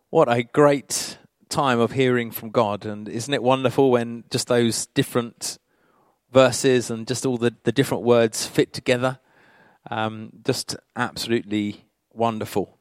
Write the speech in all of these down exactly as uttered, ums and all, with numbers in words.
What a great time of hearing from God. And isn't it wonderful when just those different verses and just all the, the different words fit together? Um, just absolutely wonderful.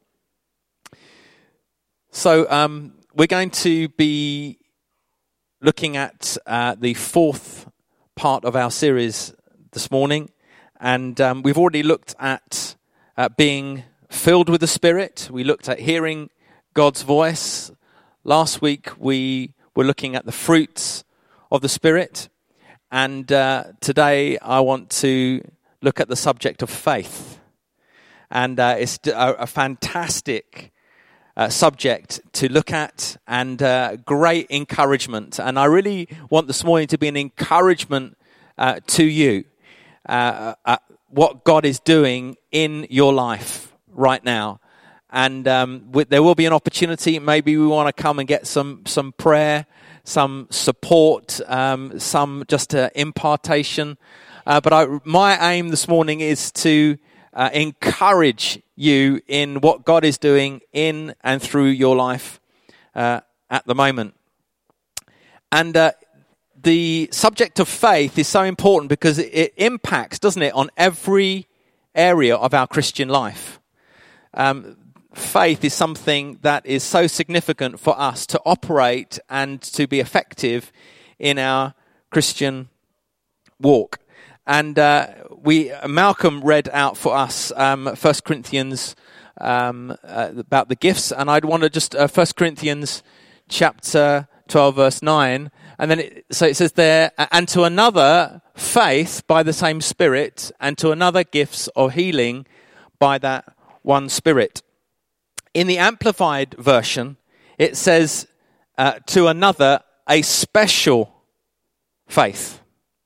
So um, we're going to be looking at uh, the fourth part of our series this morning. And um, we've already looked at uh, being filled with the Spirit. We looked at hearing God's voice. Last week we were looking at the fruits of the Spirit, and uh, today I want to look at the subject of faith. And uh, it's a, a fantastic uh, subject to look at, and uh, great encouragement. And I really want this morning to be an encouragement uh, to you, uh, uh, what God is doing in your life right now. And um, w- there will be an opportunity. Maybe we want to come and get some some prayer, some support, um, some just uh, impartation. Uh, but I, my aim this morning is to uh, encourage you in what God is doing in and through your life uh, at the moment. And uh, the subject of faith is so important because it, it impacts, doesn't it, on every area of our Christian life. Um, Faith is something that is so significant for us to operate and to be effective in our Christian walk. And uh, we Malcolm read out for us um, First Corinthians um, uh, about the gifts, and I'd want to just uh, First Corinthians chapter twelve, verse nine, and then it, so it says there, and to another faith by the same Spirit, and to another gifts of healing by that one Spirit. In the Amplified version, it says, uh, to another, a special faith.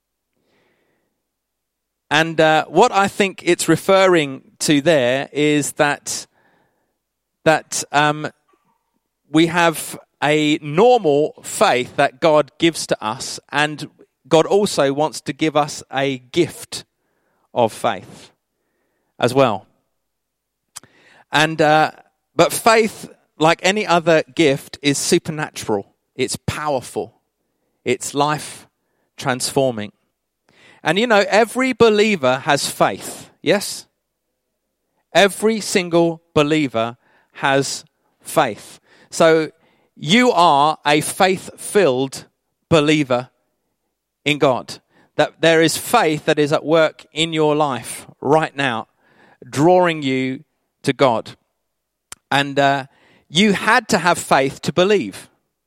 And uh, what I think it's referring to there is that that um, we have a normal faith that God gives to us, and God also wants to give us a gift of faith as well. And uh, But faith, like any other gift, is supernatural. It's powerful. It's life-transforming. And you know, every believer has faith, yes? Every single believer has faith. So you are a faith-filled believer in God. That there is faith that is at work in your life right now, drawing you to God. And uh, you had to have faith to believe,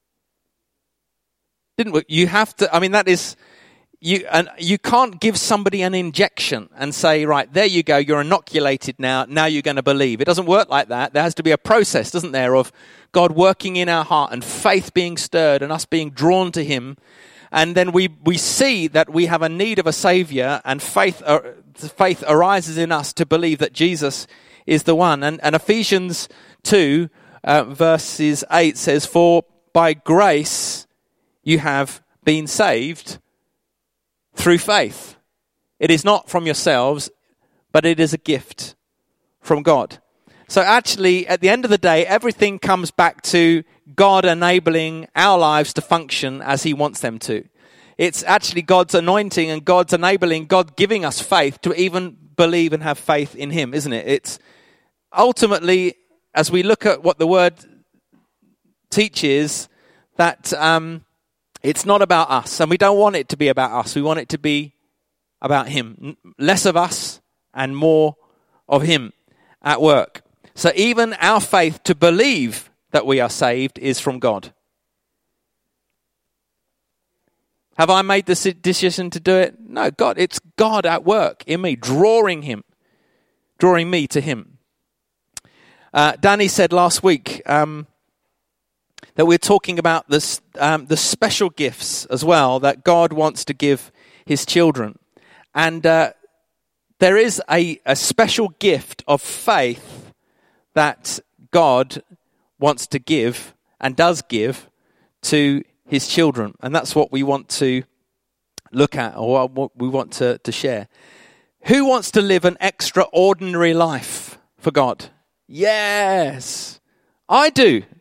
didn't we? You have to. I mean, that is you. And you can't give somebody an injection and say, "Right, there you go. You're inoculated now. Now you're going to believe." It doesn't work like that. There has to be a process, doesn't there, of God working in our heart and faith being stirred and us being drawn to Him, and then we we see that we have a need of a Savior, and faith uh, faith arises in us to believe that Jesus is the one. And, and Ephesians two, uh, verses eight says, "For by grace you have been saved through faith. It is not from yourselves, but it is a gift from God." So actually, at the end of the day, everything comes back to God enabling our lives to function as He wants them to. It's actually God's anointing and God's enabling, God giving us faith to even believe and have faith in Him, isn't it? It's ultimately, as we look at what the Word teaches, that um, it's not about us, and we don't want it to be about us. We want it to be about Him. Less of us and more of Him at work. So even our faith to believe that we are saved is from God. Have I made the decision to do it? No, God. It's God at work in me, drawing Him, drawing me to Him. Uh, Danny said last week um, that we're talking about this, um, the special gifts as well that God wants to give His children. And uh, there is a, a special gift of faith that God wants to give and does give to His children. And that's what we want to look at, or what we want to, to share. Who wants to live an extraordinary life for God? Yes, I do.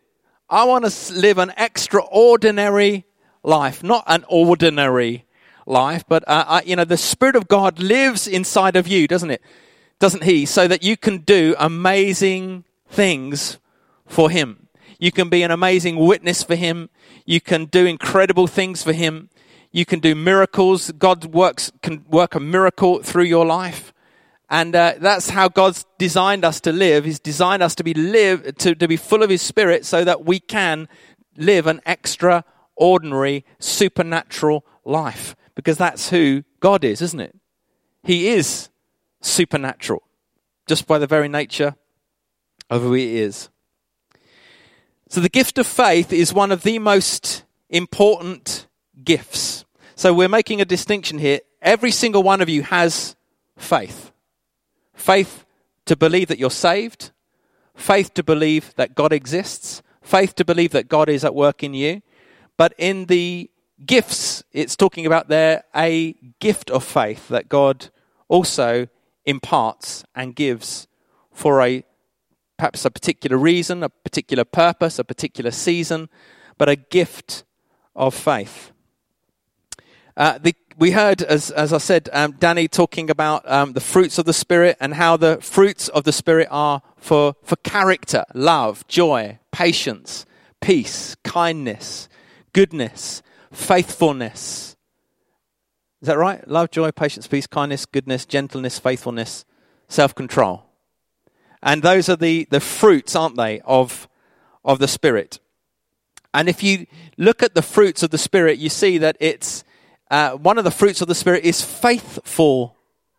I want to live an extraordinary life, not an ordinary life, but uh, I, you know, the Spirit of God lives inside of you, doesn't it? Doesn't he? So that you can do amazing things for him. You can be an amazing witness for him. You can do incredible things for him. You can do miracles. God works can work a miracle through your life. And uh, that's how God's designed us to live. He's designed us to be live to, to be full of his Spirit so that we can live an extraordinary, supernatural life. Because that's who God is, isn't it? He is supernatural, just by the very nature of who he is. So the gift of faith is one of the most important gifts. So we're making a distinction here. Every single one of you has faith. Faith to believe that you're saved. Faith to believe that God exists. Faith to believe that God is at work in you. But in the gifts, it's talking about there a gift of faith that God also imparts and gives for a perhaps a particular reason, a particular purpose, a particular season, but a gift of faith. Uh, the, we heard, as as I said, um, Danny talking about um, the fruits of the Spirit and how the fruits of the Spirit are for, for character, love, joy, patience, peace, kindness, goodness, faithfulness. Is that right? Love, joy, patience, peace, kindness, goodness, gentleness, faithfulness, self-control. And those are the, the fruits, aren't they, of, of the Spirit. And if you look at the fruits of the Spirit, you see that it's uh, one of the fruits of the Spirit is faithfulness.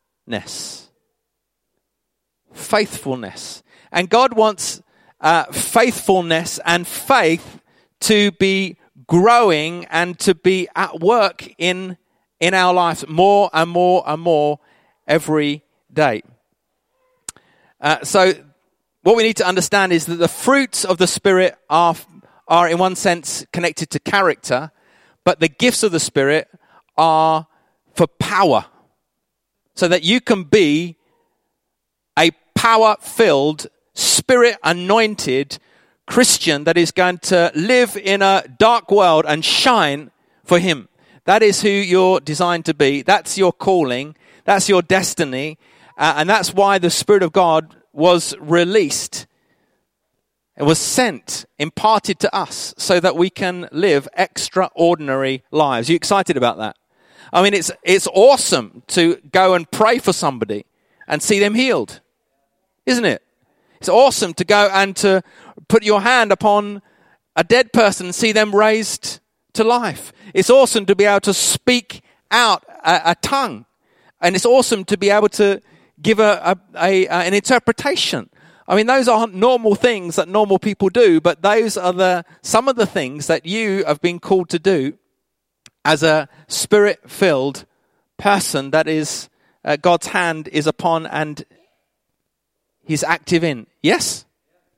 Faithfulness. And God wants uh, faithfulness and faith to be growing and to be at work in, in our lives more and more and more every day. Uh, so what we need to understand is that the fruits of the Spirit are, are in one sense connected to character, but the gifts of the Spirit are for power, so that you can be a power-filled, Spirit-anointed Christian that is going to live in a dark world and shine for him. That is who you're designed to be. That's your calling. That's your destiny. Uh, and that's why the Spirit of God was released. It was sent, imparted to us so that we can live extraordinary lives. Are you excited about that? I mean, it's it's awesome to go and pray for somebody and see them healed, isn't it? It's awesome to go and to put your hand upon a dead person and see them raised to life. It's awesome to be able to speak out a, a tongue. And it's awesome to be able to give a, a, a an interpretation. I mean, those aren't normal things that normal people do, but those are the some of the things that you have been called to do as a Spirit-filled person that is uh, God's hand is upon and he's active in. Yes?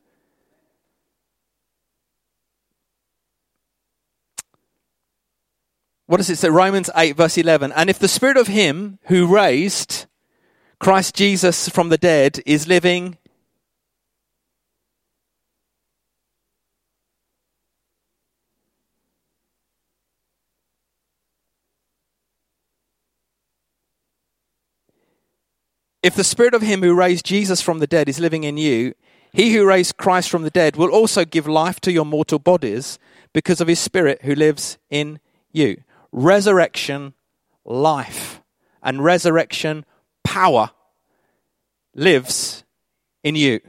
What does it say? Romans eight verse eleven. And if the Spirit of him who raised Christ Jesus from the dead is living If the Spirit of him who raised Jesus from the dead is living in you, he who raised Christ from the dead will also give life to your mortal bodies because of his Spirit who lives in you. Resurrection, life, and resurrection power lives in you.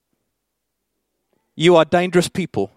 You are dangerous people.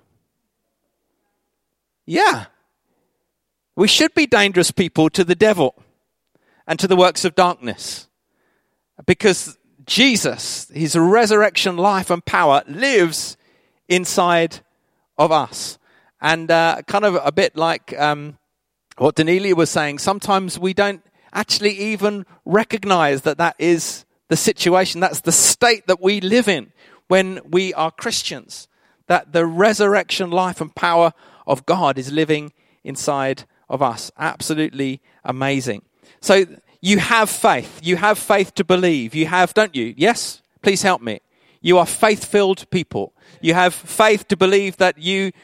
Yeah. We should be dangerous people to the devil and to the works of darkness. Because Jesus, his resurrection life and power lives inside of us. And uh, kind of a bit like um, what Danelia was saying, sometimes we don't actually even recognize that that is the situation. That's the state that we live in when we are Christians. That the resurrection life and power of God is living inside of us. Absolutely amazing. So you have faith. You have faith to believe. You have, don't you? Yes? Please help me. You are faith-filled people. You have faith to believe that you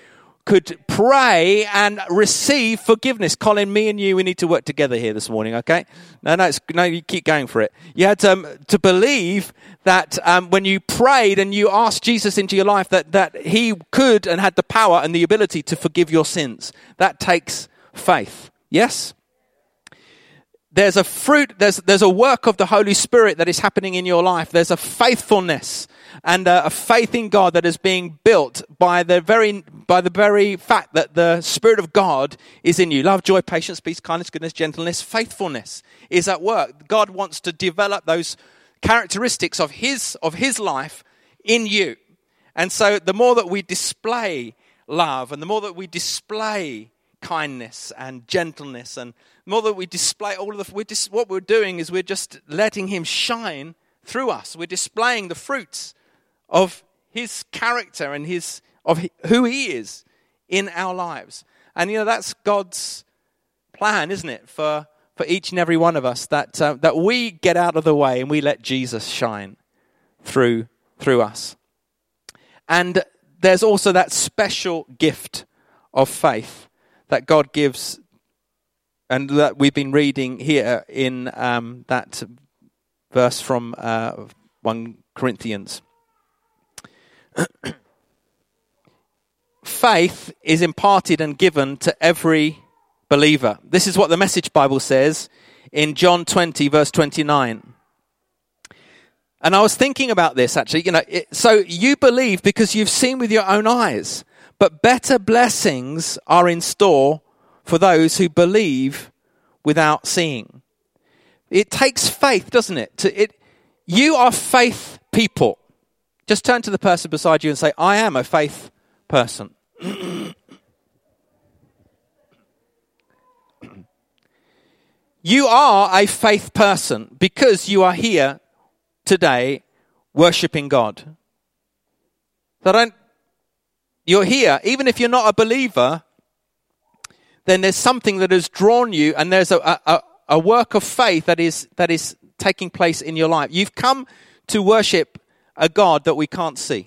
could pray and receive forgiveness. Colin, me and you, we need to work together here this morning, okay? No, no, it's, no, you keep going for it. You had um, to believe that um, when you prayed and you asked Jesus into your life, that, that he could and had the power and the ability to forgive your sins. That takes faith. Yes? There's a fruit, there's there's a work of the Holy Spirit that is happening in your life. There's a faithfulness and a, a faith in God that is being built by the very by the very fact that the Spirit of God is in you. Love, joy, patience, peace, kindness, goodness, gentleness, faithfulness is at work. God wants to develop those characteristics of his of his life in you. And so the more that we display love and the more that we display kindness and gentleness, and the more that we display all of the, we're dis, what we're doing is we're just letting him shine through us. We're displaying the fruits of his character and his of who he is in our lives. And you know, that's God's plan, isn't it, for for each and every one of us, that uh, that we get out of the way and we let Jesus shine through through us. And there's also that special gift of faith that God gives, and that we've been reading here in um, that verse from uh, First Corinthians. Faith is imparted and given to every believer. This is what the Message Bible says in John twenty, verse twenty-nine. And I was thinking about this actually. You know, it, so you believe because you've seen with your own eyes. But better blessings are in store for those who believe without seeing. It takes faith, doesn't it? To it, you are faith people. Just turn to the person beside you and say, I am a faith person. You are a faith person because you are here today worshiping God. So don't You're here, even if you're not a believer, then there's something that has drawn you, and there's a, a, a work of faith that is that is taking place in your life. You've come to worship a God that we can't see.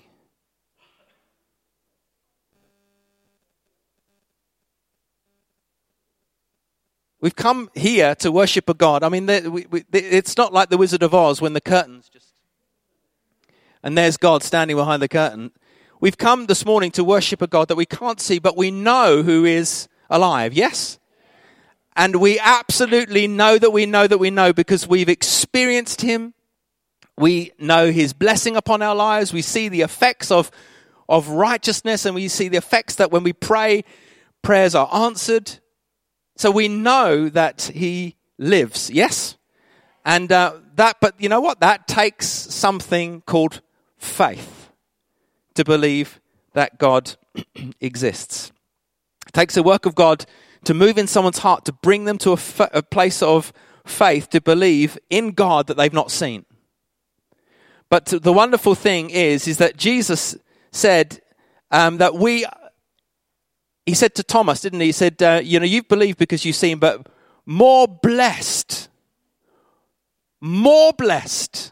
We've come here to worship a God. I mean, we, we, it's not like the Wizard of Oz when the curtains just... and there's God standing behind the curtain. We've come this morning to worship a God that we can't see, but we know who is alive. Yes? And we absolutely know that we know that we know because we've experienced him. We know his blessing upon our lives. We see the effects of, of righteousness, and we see the effects that when we pray, prayers are answered. So we know that he lives. Yes? And uh, that, but you know what? That takes something called faith to believe that God exists. It takes a work of God to move in someone's heart, to bring them to a, fa- a place of faith, to believe in God that they've not seen. But the wonderful thing is, is that Jesus said um, that we, he said to Thomas, didn't he? He said, uh, you know, you've believed because you've seen, but more blessed, more blessed,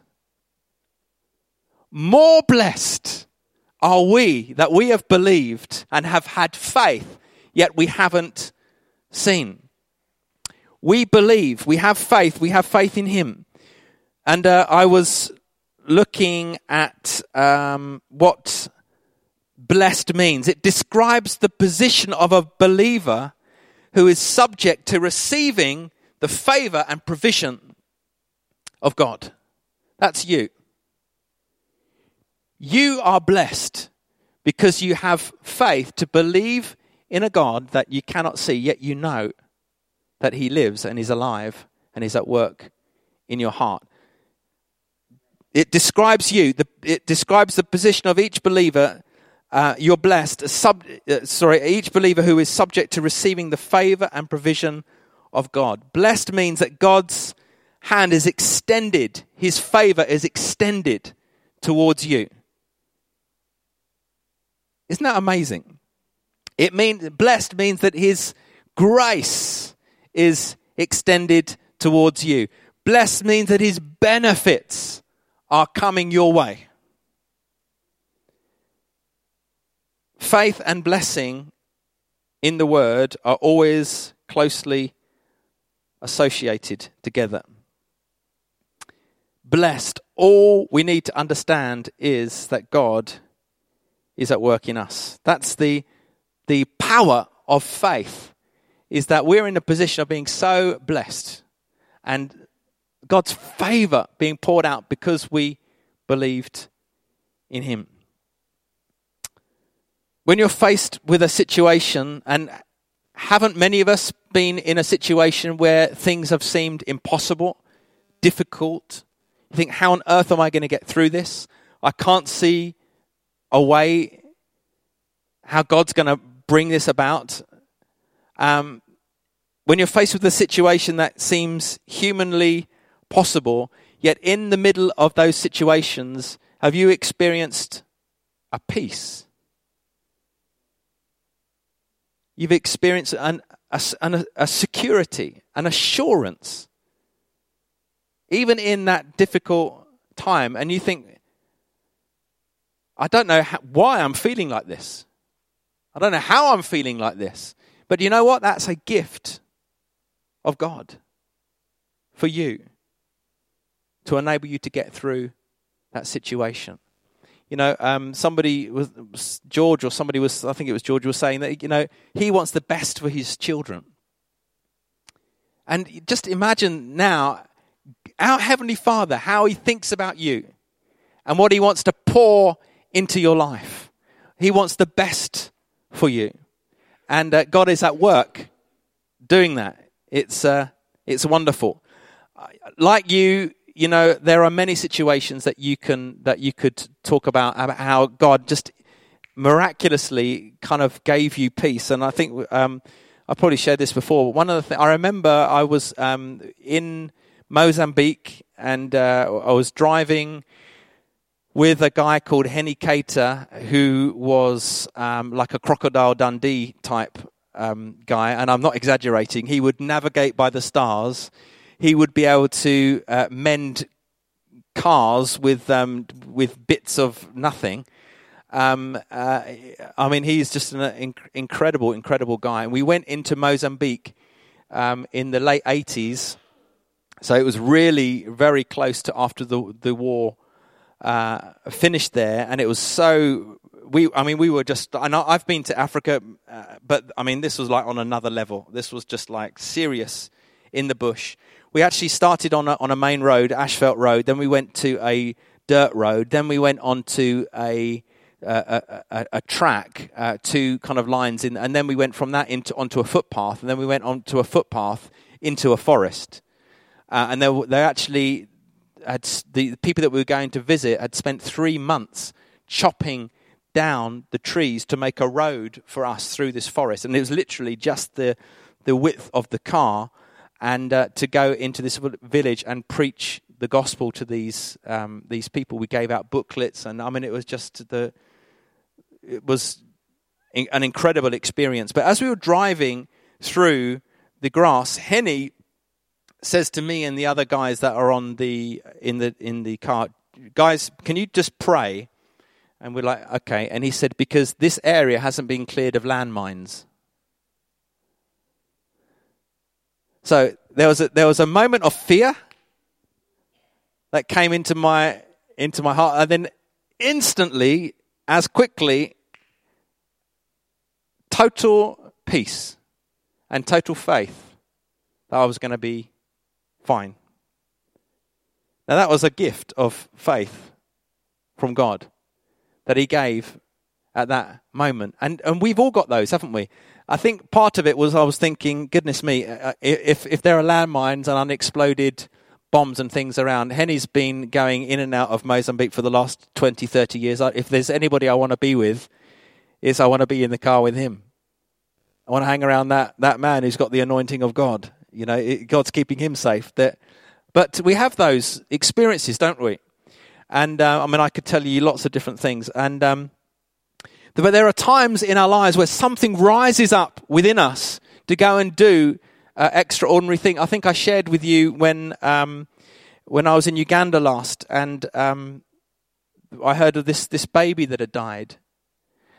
more blessed are we that we have believed and have had faith, yet we haven't seen. We believe, we have faith, we have faith in him. And uh, I was looking at um, what blessed means. It describes the position of a believer who is subject to receiving the favor and provision of God. That's you. You are blessed because you have faith to believe in a God that you cannot see, yet you know that he lives and is alive and is at work in your heart. It describes you. The, it describes the position of each believer. Uh, you're blessed. Sub, uh, sorry, each believer who is subject to receiving the favor and provision of God. Blessed means that God's hand is extended. His favor is extended towards you. Isn't that amazing? It means blessed means that his grace is extended towards you. Blessed means that his benefits are coming your way. Faith and blessing in the Word are always closely associated together. Blessed, all we need to understand is that God is at work in us. That's the, the power of faith, is that we're in a position of being so blessed and God's favor being poured out because we believed in him. When you're faced with a situation, and haven't many of us been in a situation where things have seemed impossible, difficult? You think, how on earth am I going to get through this? I can't see a way how God's going to bring this about. Um, when you're faced with a situation that seems humanly possible, yet in the middle of those situations, have you experienced a peace? You've experienced an, a, an, a security, an assurance, even in that difficult time. And you think, I don't know how, why I'm feeling like this. I don't know how I'm feeling like this. But you know what? That's a gift of God for you to enable you to get through that situation. You know, um, somebody was, George or somebody was, I think it was George, was saying that, you know, he wants the best for his children. And just imagine now, our Heavenly Father, how he thinks about you and what he wants to pour into your life. He wants the best for you. And uh, God is at work doing that. It's uh, it's wonderful. Like you, you know, there are many situations that you can that you could talk about, about how God just miraculously kind of gave you peace. And I think um, I probably shared this before. But one of the things I remember, I was um, in Mozambique, and uh, I was driving with a guy called Henny Cater, who was um, like a Crocodile Dundee type um, guy, and I'm not exaggerating. He would navigate by the stars. He would be able to uh, mend cars with um, with bits of nothing. Um, uh, I mean, he's just an inc- incredible, incredible guy. And we went into Mozambique um, in the late eighties, so it was really very close to after the the war uh, finished there, and it was so. We, I mean, we were just. I know I've been to Africa, uh, but I mean, this was like on another level. This was just like serious in the bush. We actually started on a, on a main road, Asphalt Road. Then we went to a dirt road. Then we went on to a a, a, a track, uh, two kind of lines in, and then we went from that into onto a footpath, and then we went onto a footpath into a forest. Uh, and they they actually had the people that we were going to visit had spent three months chopping down the trees to make a road for us through this forest, and it was literally just the the width of the car, and uh, to go into this village and preach the gospel to these um, these people. We gave out booklets, and I mean, it was just the it was an incredible experience. But as we were driving through the grass, Henny says to me and the other guys that are on the in the in the car, guys, can you just pray? And we're like, okay. And he said, because this area hasn't been cleared of landmines. So there was a, there was a moment of fear that came into my into my heart, and then instantly, as quickly, total peace and total faith that I was going to be fine. Now that was a gift of faith from God that he gave at that moment. And and we've all got those, haven't we? I think part of it was I was thinking, goodness me, uh, if if there are landmines and unexploded bombs and things around, Henny's been going in and out of Mozambique for the last twenty, thirty years. If there's anybody I want to be with, is I want to be in the car with him. I want to hang around that, that man who's got the anointing of God. You know, it, God's keeping him safe. That, but we have those experiences, don't we? And uh, I mean, I could tell you lots of different things. And um, but there are times in our lives where something rises up within us to go and do uh, extraordinary thing. I think I shared with you when um, when I was in Uganda last, and um, I heard of this this baby that had died.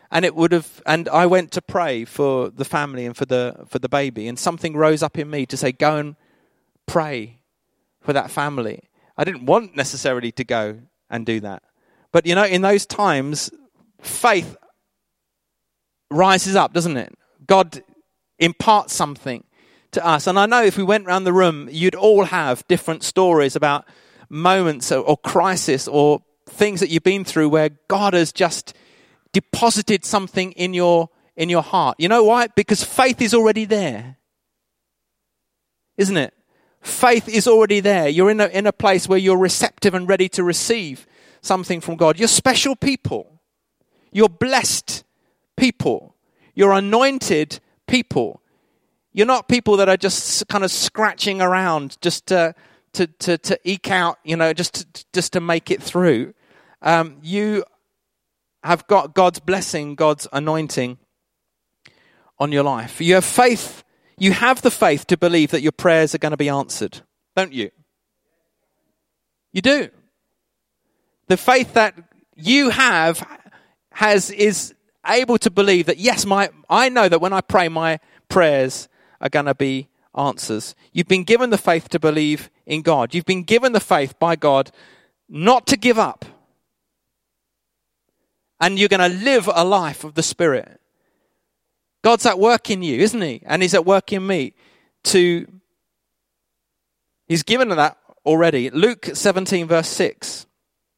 And it would have, and I went to pray for the family and for the for the baby, and something rose up in me to say, go and pray for that family. I didn't want necessarily to go and do that. But you know, in those times, faith rises up, doesn't it? God imparts something to us. And I know if we went around the room, you'd all have different stories about moments or, or crisis or things that you've been through where God has just deposited something in your in your heart. You know why? Because faith is already there. Isn't it? Faith is already there. You're in a in a place where you're receptive and ready to receive something from God. You're special people. You're blessed people. You're anointed people. You're not people that are just kind of scratching around just to to to, to eke out, you know, just to, just to make it through. Um, you have got God's blessing, God's anointing on your life. You have faith. You have the faith to believe that your prayers are going to be answered, don't you? You do. The faith that you have has is able to believe that, yes, my I know that when I pray, my prayers are going to be answers. You've been given the faith to believe in God. You've been given the faith by God not to give up. And you're going to live a life of the Spirit. God's at work in you, isn't he? And he's at work in me to, he's given that already. Luke seventeen verse six.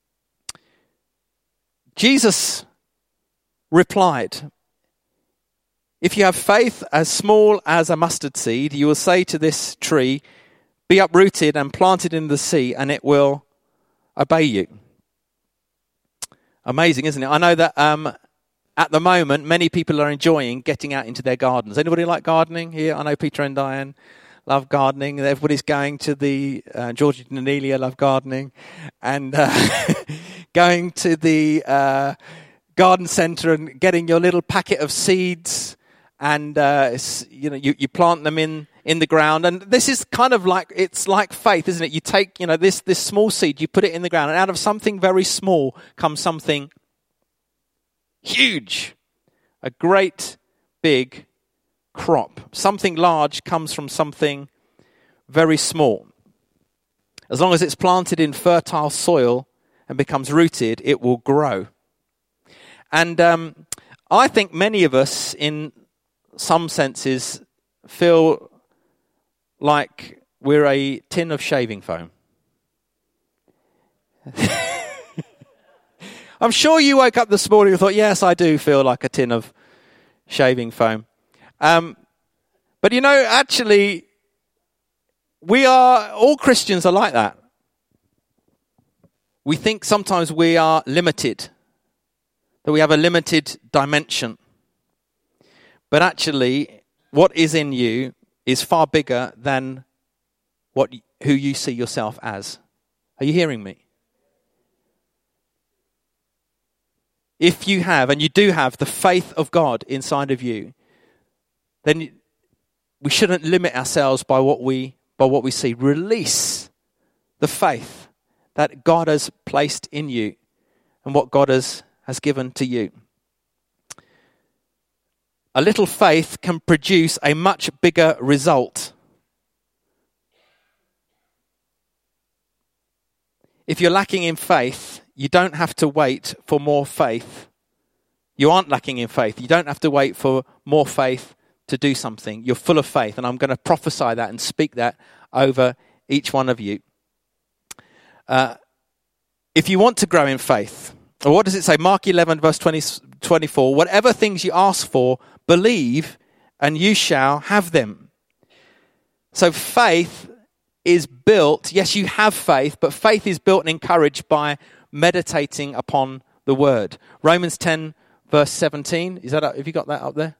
Jesus replied, if you have faith as small as a mustard seed, you will say to this tree, be uprooted and planted in the sea, and it will obey you. Amazing, isn't it? I know that um, at the moment, many people are enjoying getting out into their gardens. Anybody like gardening here? I know Peter and Diane love gardening. Everybody's going to the, uh, Georgie and Anelia love gardening. And uh, going to the uh, garden centre and getting your little packet of seeds. And, uh, you know, you, you plant them in, in the ground. And this is kind of like, it's like faith, isn't it? You take, you know, this, this small seed, you put it in the ground, and out of something very small comes something huge. A great big crop. Something large comes from something very small. As long as it's planted in fertile soil and becomes rooted, it will grow. And um, I think many of us, in some senses, feel like we're a tin of shaving foam. I'm sure you woke up this morning and thought, yes, I do feel like a tin of shaving foam. Um, but you know, actually, we are, all Christians are like that. We think sometimes we are limited, that we have a limited dimension. But actually, what is in you is far bigger than what who you see yourself as. Are you hearing me? If you have, and you do have, the faith of God inside of you, then we shouldn't limit ourselves by what we by what we see. Release the faith that God has placed in you and what God has, has given to you. A little faith can produce a much bigger result. If you're lacking in faith, you don't have to wait for more faith. You aren't lacking in faith. You don't have to wait for more faith to do something. You're full of faith, and I'm going to prophesy that and speak that over each one of you. Uh, if you want to grow in faith, or what does it say? Mark eleven, verse twenty, twenty-four. Whatever things you ask for, believe, and you shall have them. So faith is built. Yes, you have faith, but faith is built and encouraged by meditating upon the word. Romans ten, verse seventeen. Is that up? Have you got that up there?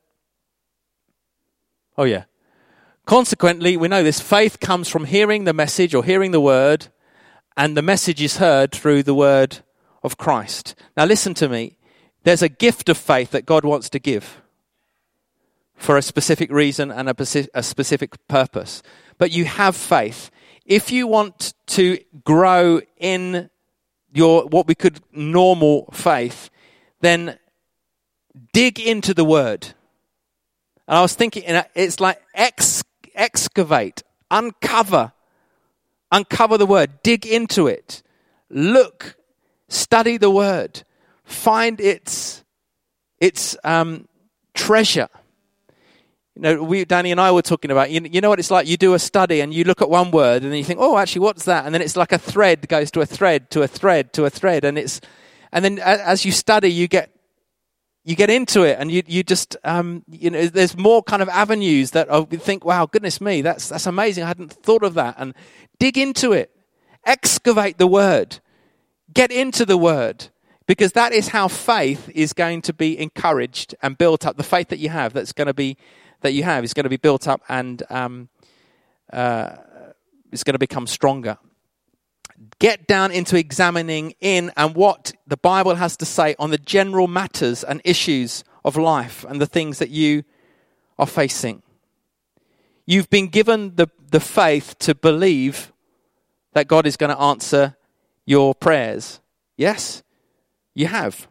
Oh, yeah. Consequently, we know this. Faith comes from hearing the message or hearing the word, and the message is heard through the word of Christ. Now, listen to me. There's a gift of faith that God wants to give for a specific reason and a, a specific purpose. But you have faith. If you want to grow in your what we could normal faith, then dig into the word. And I was thinking, it's like ex, excavate, uncover, uncover the word, dig into it, look, study the word, find its its um, treasure. You know, we, Danny and I were talking about, you, you know what it's like? You do a study and you look at one word and then you think, oh, actually, what's that? And then it's like a thread goes to a thread, to a thread, to a thread. And it's, and then as you study, you get, you get into it and you, you just, um, you know, there's more kind of avenues that I think, wow, goodness me, that's, that's amazing. I hadn't thought of that. And dig into it, excavate the word, get into the word. Because that is how faith is going to be encouraged and built up. The faith that you have, that's going to be that you have, is going to be built up and um, uh, is going to become stronger. Get down into examining in and what the Bible has to say on the general matters and issues of life and the things that you are facing. You've been given the, the faith to believe that God is going to answer your prayers. Yes? You have.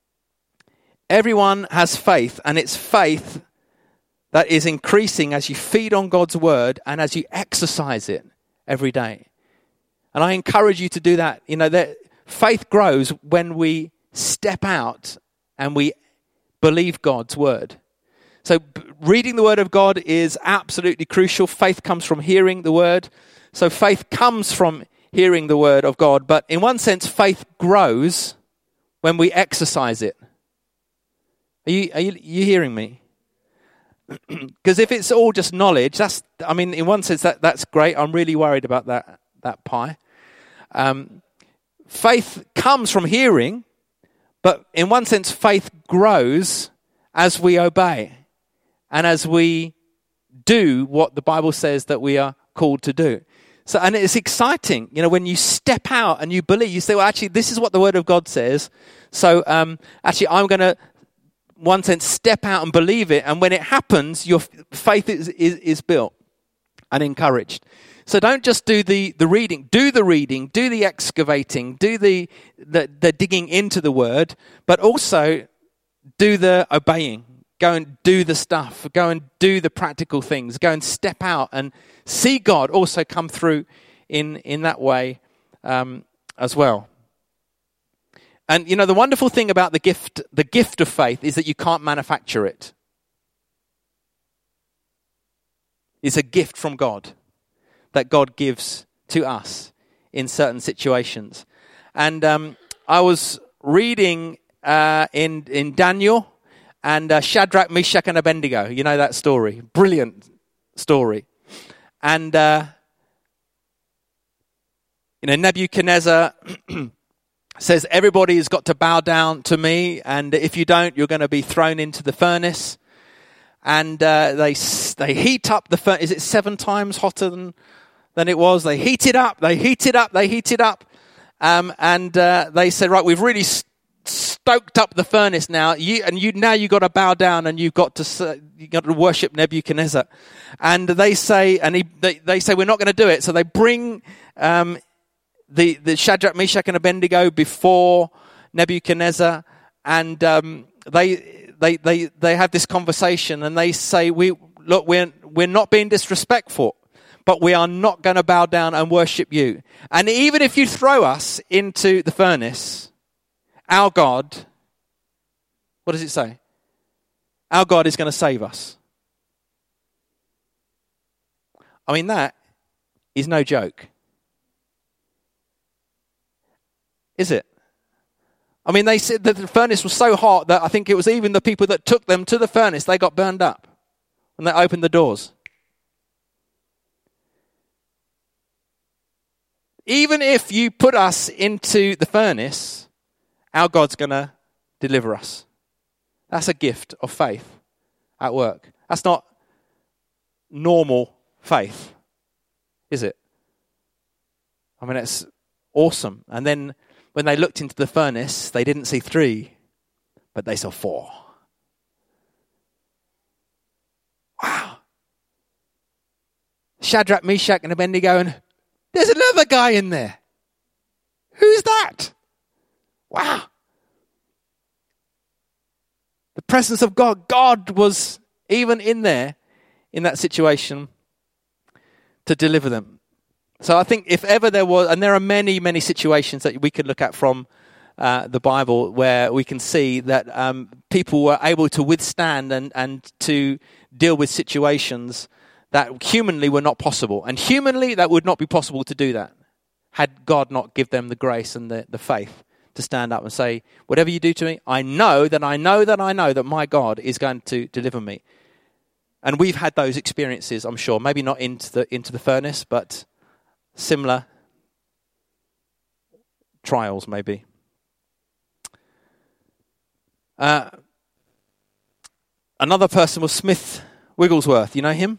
Everyone has faith, and it's faith that is increasing as you feed on God's word and as you exercise it every day. And I encourage you to do that. You know, that faith grows when we step out and we believe God's word. So reading the word of God is absolutely crucial. Faith comes from hearing the word. So faith comes from hearing the word of God. But in one sense, faith grows when we exercise it. Are you, are you, are you hearing me? Because if it's all just knowledge, that's, I mean, in one sense, that, that's great. I'm really worried about that, that pie. Um, faith comes from hearing, but in one sense, faith grows as we obey and as we do what the Bible says that we are called to do. So, and it's exciting, you know, when you step out and you believe, you say, well, actually, this is what the word of God says. So, um, actually, I'm going to, one sense, step out and believe it. And when it happens, your faith is, is, is built and encouraged. So don't just do the, the reading, do the reading, do the excavating, do the, the, the digging into the word, but also do the obeying. Go and do the stuff. Go and do the practical things. Go and step out and see God also come through in, in that way um, as well. And, you know, the wonderful thing about the gift, the gift of faith is that you can't manufacture it. It's a gift from God that God gives to us in certain situations. And um, I was reading uh, in, in Daniel, and uh, Shadrach, Meshach, and Abednego. You know that story. Brilliant story. And, uh, you know, Nebuchadnezzar says, everybody has got to bow down to me. And if you don't, you're going to be thrown into the furnace. And uh, they they heat up the furnace. Is it seven times hotter than, than it was? They heat it up. They heat it up. They heat it up. Um, and uh, they said, right, we've really st- stoked up the furnace now. You and you now you've got to bow down and you've got to you got to worship Nebuchadnezzar. And they say, and he, they they say, we're not going to do it. So they bring um, the the Shadrach, Meshach, and Abednego before Nebuchadnezzar, and um, they they they they have this conversation, and they say, we look, we're we're not being disrespectful, but we are not going to bow down and worship you. And even if you throw us into the furnace, our God, what does it say? Our God is going to save us. I mean, that is no joke. Is it? I mean, they said that the furnace was so hot that I think it was even the people that took them to the furnace, they got burned up when they opened the doors. Even if you put us into the furnace, our God's going to deliver us. That's a gift of faith at work. That's not normal faith, is it? I mean, it's awesome. And then when they looked into the furnace, they didn't see three, but they saw four. Wow. Shadrach, Meshach, and Abednego, and there's another guy in there. Who's that? Wow. The presence of God. God was even in there, in that situation, to deliver them. So I think if ever there was, and there are many, many situations that we could look at from uh, the Bible where we can see that um, people were able to withstand and, and to deal with situations that humanly were not possible. And humanly, that would not be possible to do that had God not give them the grace and the, the faith to stand up and say, whatever you do to me, I know that I know that I know that my God is going to deliver me. And we've had those experiences, I'm sure. Maybe not into the into the furnace, but similar trials, maybe. Uh, another person was Smith Wigglesworth. You know him?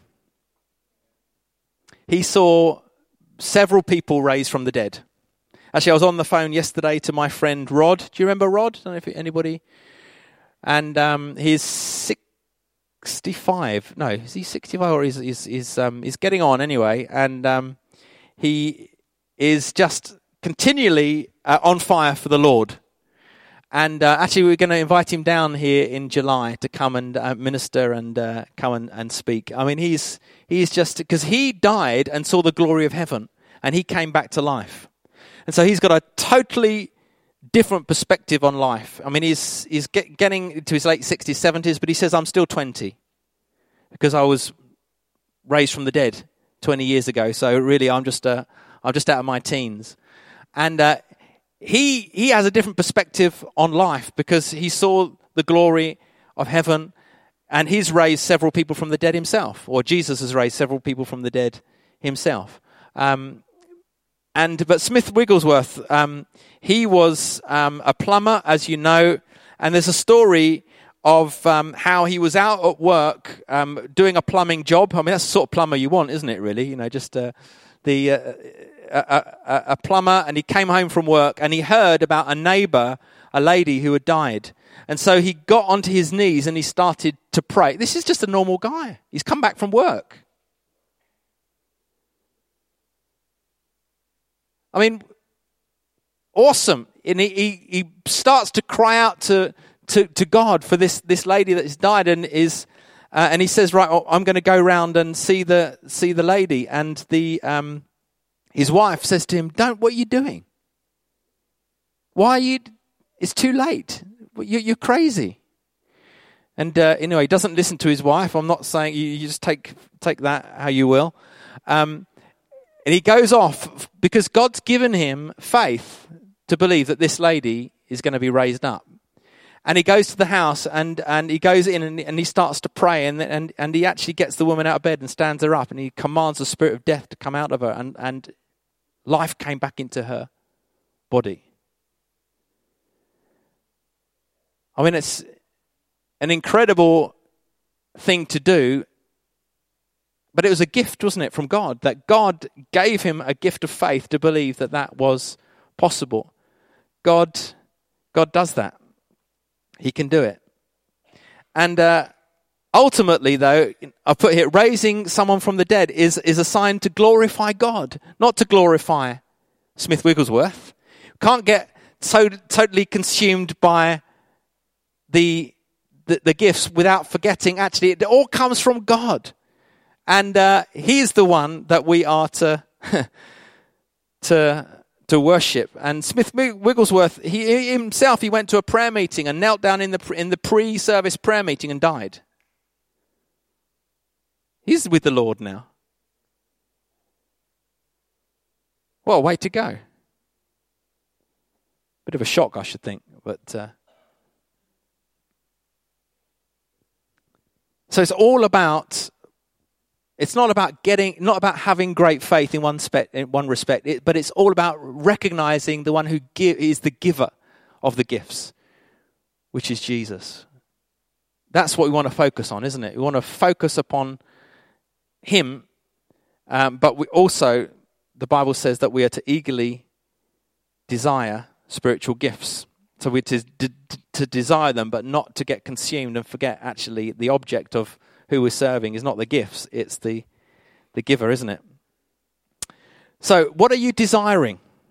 He saw several people raised from the dead. Actually, I was on the phone yesterday to my friend Rod. Do you remember Rod? I don't know if anybody. And um, he's sixty-five. No, is he sixty-five or is he's, he's, um, he's getting on anyway? And um, he is just continually uh, on fire for the Lord. And uh, actually, we're going to invite him down here in July to come and uh, minister and uh, come and, and speak. I mean, he's he's just, because he died and saw the glory of heaven, and he came back to life. And so he's got a totally different perspective on life. I mean, he's he's get, getting into his late sixties, seventies, but he says, I'm still twenty because I was raised from the dead twenty years ago. So really, I'm just uh, I'm just out of my teens. And uh, he he has a different perspective on life because he saw the glory of heaven, and he's raised several people from the dead himself, or Jesus has raised several people from the dead himself. Um, And but Smith Wigglesworth, um, he was um, a plumber, as you know, and there's a story of um, how he was out at work um, doing a plumbing job. I mean, that's the sort of plumber you want, isn't it? Really, you know, just uh, the uh, a, a, a plumber, and he came home from work and he heard about a neighbour, a lady who had died, and so he got onto his knees and he started to pray. This is just a normal guy. He's come back from work. I mean, awesome. And he, he, he starts to cry out to, to, to God for this, this lady that has died, and is uh, and he says, right, oh, I'm going to go round and see the see the lady. And the um, his wife says to him, "Don't. What are you doing? Why are you? It's too late. You, you're crazy." And uh, anyway, he doesn't listen to his wife. I'm not saying you, you just take take that how you will. Um, And he goes off because God's given him faith to believe that this lady is going to be raised up. And he goes to the house and, and he goes in and, and he starts to pray. And, and, and he actually gets the woman out of bed and stands her up. And he commands the spirit of death to come out of her. And, and life came back into her body. I mean, it's an incredible thing to do. But it was a gift, wasn't it, from God, that God gave him a gift of faith to believe that that was possible. God, God does that. He can do it. And uh, ultimately, though, I put here, raising someone from the dead is, is a sign to glorify God, not to glorify Smith Wigglesworth. Can't get so totally consumed by the, the, the gifts without forgetting, actually, it all comes from God. And uh, he's the one that we are to to to worship. And Smith Wigglesworth, he, he himself, he went to a prayer meeting and knelt down in the in the pre-service prayer meeting and died. He's with the Lord now. Well, way to go. Bit of a shock, I should think, but. Uh, so it's all about. It's not about getting, not about having great faith in one, spe- in one respect, it, but it's all about recognizing the one who give, is the giver of the gifts, which is Jesus. That's what we want to focus on, isn't it? We want to focus upon him, um, but we also, the Bible says that we are to eagerly desire spiritual gifts. So we're to, to, to desire them, but not to get consumed and forget actually the object of who we're serving is not the gifts, it's the, the giver, isn't it? So what are you desiring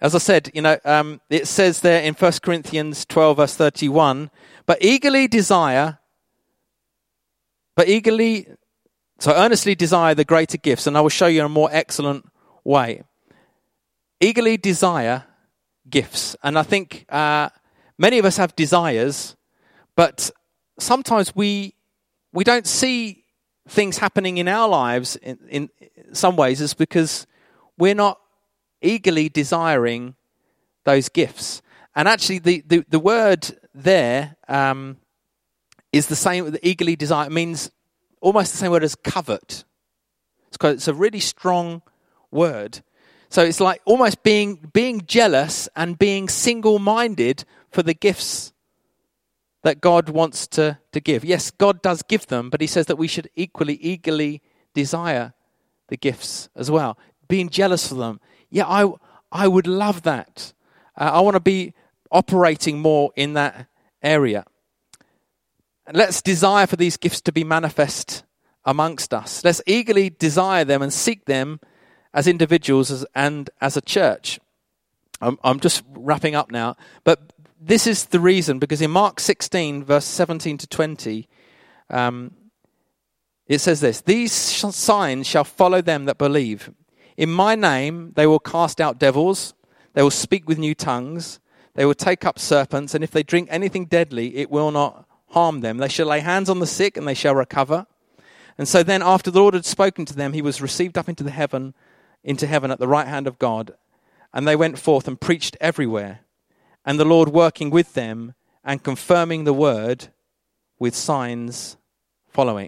As I said, you know, um, it says there in First Corinthians twelve, verse thirty-one, but eagerly desire, but eagerly, so earnestly desire the greater gifts, and I will show you a more excellent way. Eagerly desire gifts. And I think uh, many of us have desires, but sometimes we we don't see things happening in our lives in, in some ways is because we're not eagerly desiring those gifts. And actually the, the, the word there um, is the same, the eagerly desire, it means almost the same word as covet. It's, quite, it's a really strong word. So it's like almost being being jealous and being single-minded for the gifts that God wants to, to give. Yes, God does give them, but he says that we should equally, eagerly desire the gifts as well. Being jealous for them. Yeah, I, I would love that. Uh, I want to be operating more in that area. And let's desire for these gifts to be manifest amongst us. Let's eagerly desire them and seek them as individuals as, and as a church. I'm, I'm just wrapping up now. But this is the reason, because in Mark sixteen, verse seventeen to twenty, um, it says this, these signs shall follow them that believe. In my name they will cast out devils, they will speak with new tongues, they will take up serpents, and if they drink anything deadly, it will not harm them. They shall lay hands on the sick, and they shall recover. And so then after the Lord had spoken to them, he was received up into the heaven, into heaven at the right hand of God. And they went forth and preached everywhere. And the Lord working with them and confirming the word with signs following.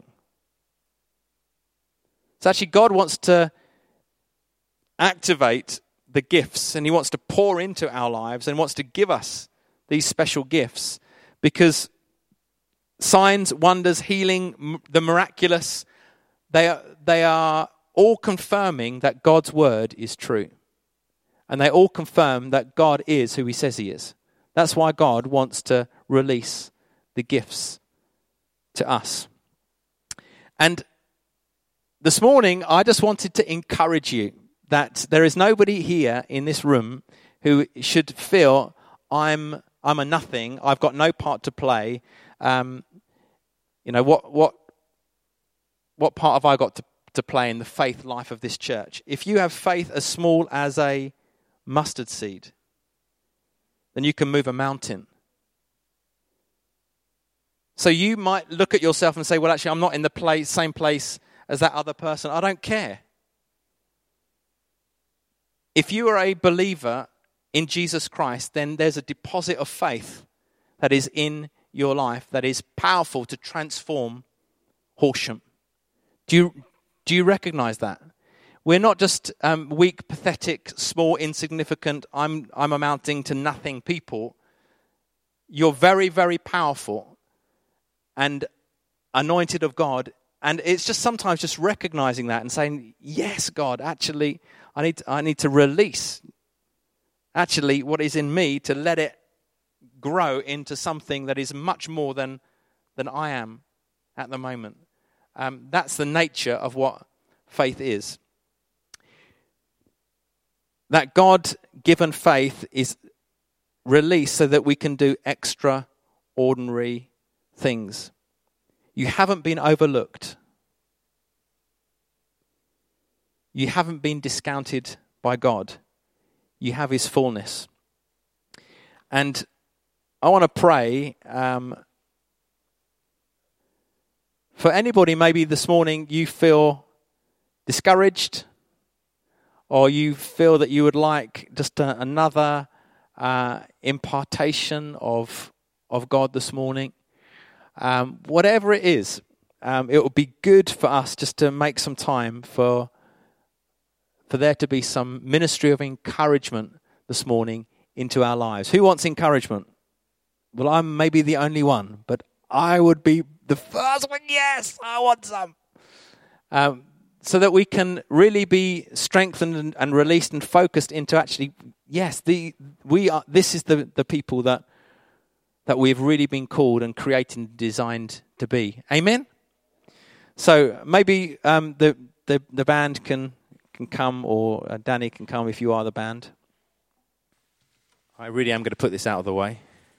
So actually God wants to activate the gifts, and he wants to pour into our lives and wants to give us these special gifts, because signs, wonders, healing, the miraculous, they are, they are all confirming that God's word is true. And they all confirm that God is who he says he is. That's why God wants to release the gifts to us. And this morning, I just wanted to encourage you that there is nobody here in this room who should feel I'm I'm a nothing, I've got no part to play. Um, you know, what what what part have I got to, to play in the faith life of this church? If you have faith as small as a mustard seed, then you can move a mountain. So you might look at yourself and say, well, actually, I'm not in the place, same place as that other person. I don't care. If you are a believer in Jesus Christ, then there's a deposit of faith that is in your life that is powerful to transform Horsham. Do you, do you recognize that? We're not just um, weak, pathetic, small, insignificant, I'm, I'm amounting to nothing people. You're very, very powerful and anointed of God. And it's just sometimes just recognizing that and saying, yes, God, actually, I need to, I need to release actually what is in me to let it grow into something that is much more than, than I am at the moment. Um, that's the nature of what faith is. That God-given faith is released so that we can do extraordinary things. You haven't been overlooked. You haven't been discounted by God. You have his fullness. And I want to pray um, for anybody, maybe this morning you feel discouraged, or you feel that you would like just a, another uh, impartation of of God this morning. Um, whatever it is, um, it would be good for us just to make some time for for there to be some ministry of encouragement this morning into our lives. Who wants encouragement? Well, I'm maybe the only one, but I would be the first one. Yes, I want some. Um, so that we can really be strengthened and, and released and focused into actually, yes, the we are. This is the, the people that that we've really been called and created and designed to be. Amen? So maybe um, the, the the band can can come, or uh, Danny can come if you are the band. I really am going to put this out of the way.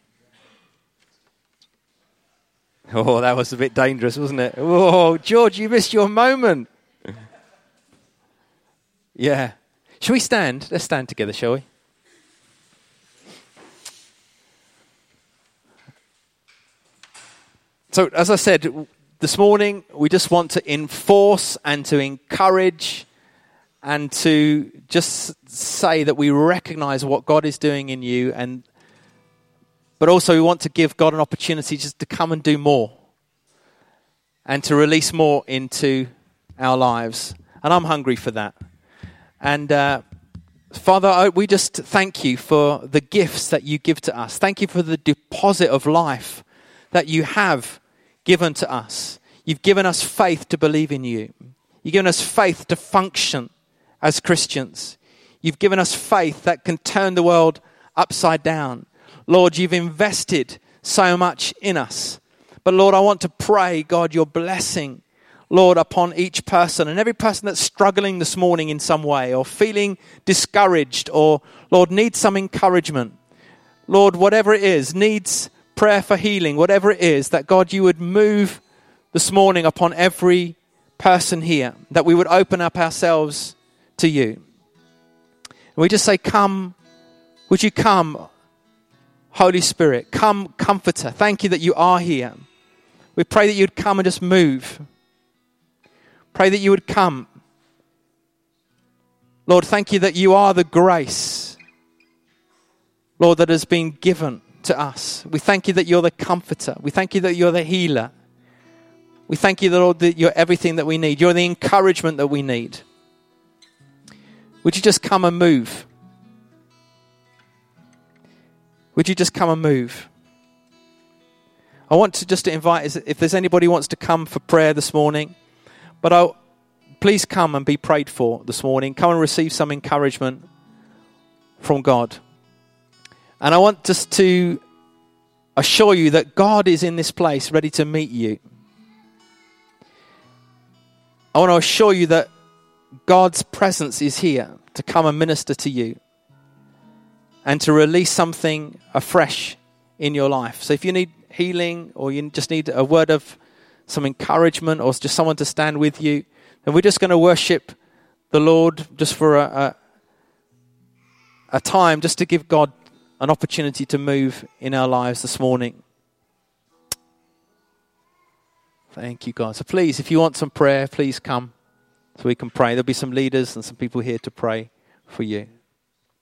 Oh, that was a bit dangerous, wasn't it? Oh, George, you missed your moment. Yeah. Shall we stand? Let's stand together, shall we? So, as I said, this morning, we just want to enforce and to encourage and to just say that we recognize what God is doing in you, and but also we want to give God an opportunity just to come and do more and to release more into our lives. And I'm hungry for that. And uh, Father, I, we just thank you for the gifts that you give to us. Thank you for the deposit of life that you have given to us. You've given us faith to believe in you. You've given us faith to function as Christians. You've given us faith that can turn the world upside down. Lord, you've invested so much in us. But Lord, I want to pray, God, your blessing, Lord, upon each person and every person that's struggling this morning in some way or feeling discouraged or, Lord, needs some encouragement. Lord, whatever it is, needs prayer for healing, whatever it is, that God, you would move this morning upon every person here, that we would open up ourselves to you. And we just say, come, would you come, Holy Spirit, come, Comforter. Thank you that you are here. We pray that you'd come and just move. Pray that you would come. Lord, thank you that you are the grace, Lord, that has been given to us. We thank you that you're the Comforter. We thank you that you're the healer. We thank you, Lord, that you're everything that we need. You're the encouragement that we need. Would you just come and move? Would you just come and move? I want to just to invite, if there's anybody who wants to come for prayer this morning, but I'll, please come and be prayed for this morning. Come and receive some encouragement from God. And I want just to assure you that God is in this place ready to meet you. I want to assure you that God's presence is here to come and minister to you and to release something afresh in your life. So if you need healing or you just need a word of some encouragement or just someone to stand with you, then we're just going to worship the Lord just for a, a, a time just to give God an opportunity to move in our lives this morning. Thank you, God. So please, if you want some prayer, please come so we can pray. There'll be some leaders and some people here to pray for you.